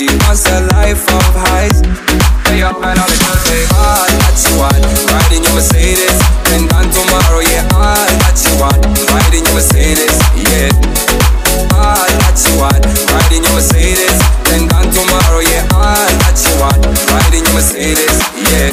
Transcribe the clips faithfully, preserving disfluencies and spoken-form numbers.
she wants a life of highs. Way up and all the girls say all that she want. Riding your Mercedes, and gone tomorrow, yeah. All that she want. Riding your Mercedes, yeah. All that she want. Riding your Mercedes, then gone tomorrow, yeah. All that she want. Riding your Mercedes, yeah.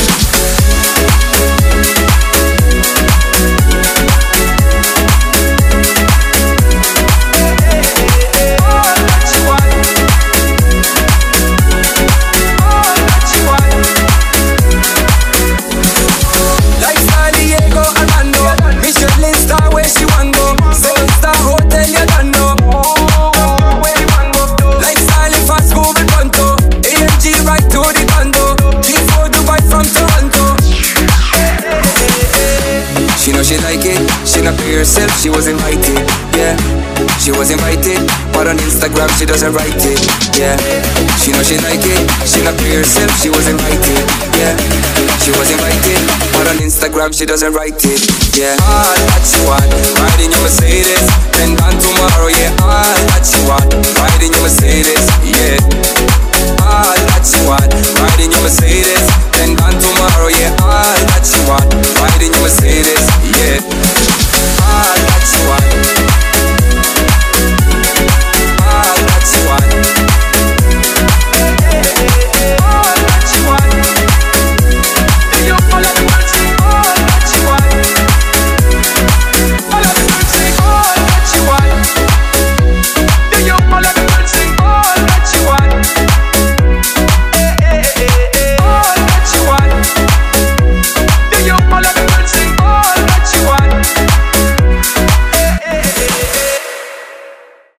She like it, she not pay herself, she was invited, yeah. She was invited, but on Instagram she doesn't write it, yeah. She know she like it, she not pay herself, she was invited, yeah. She was invited, but on Instagram she doesn't write it, yeah. All that she want, riding your Mercedes, then gone tomorrow, yeah. All that she want, riding your Mercedes, yeah.